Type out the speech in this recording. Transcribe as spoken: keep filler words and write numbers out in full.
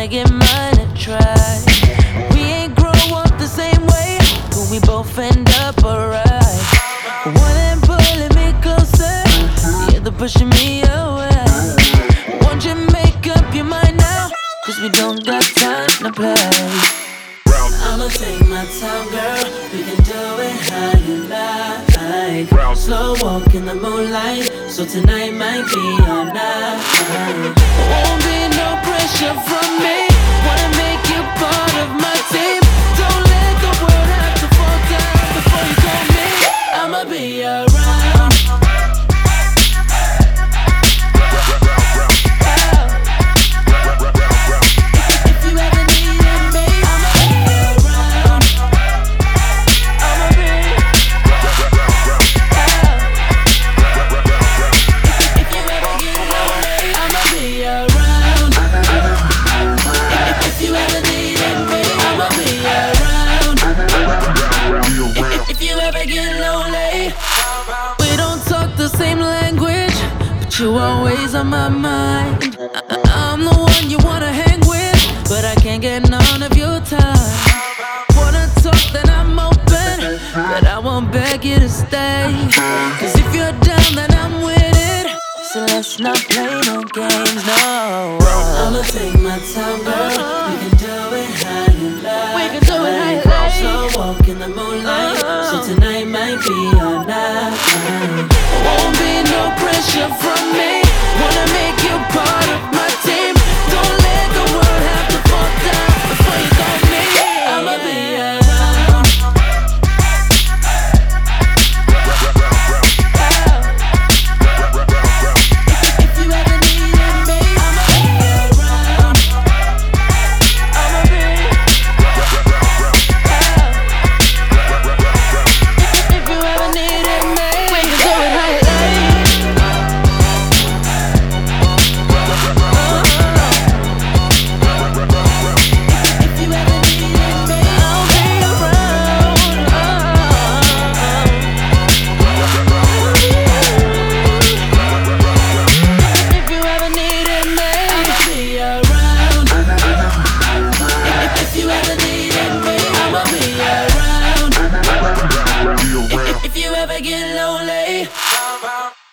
wanna get mine and try. We ain't grow up the same way, but we both end up alright. One hand pulling me closer, the other pushing me away. Won't you make up your mind now? Cause we don't got time to play. I'ma take my time, girl. We can do it how you like. Slow walk in the moonlight, so tonight might be our night. Won't be no pressure from me. Wanna make you part of my team. Don't let the world have to fall down before you call me. I'ma be around. We don't talk the same language, but you always on my mind. I- I'm the one you wanna hang with, but I can't get none of your time. Wanna talk, then I'm open, but I won't beg you to stay. Cause if you're down, then I'm with it. So let's not play no games, no. I'ma take my time, girl. We can do it how you like. We can do it how you like. Slow walk in the moonlight, so tonight might be our night. Won't be no pressure from me. Wanna make you part of my team. Don't let the world have to fall down before you call me. I'ma be around. If you ever needed me, I'ma be around. I'ma be If you ever needed me, we can do it how you like. If you ever needed me, I'll be around. If you ever needed me, I'll be around. If you ever needed me, I'ma be around. If you ever get lonely.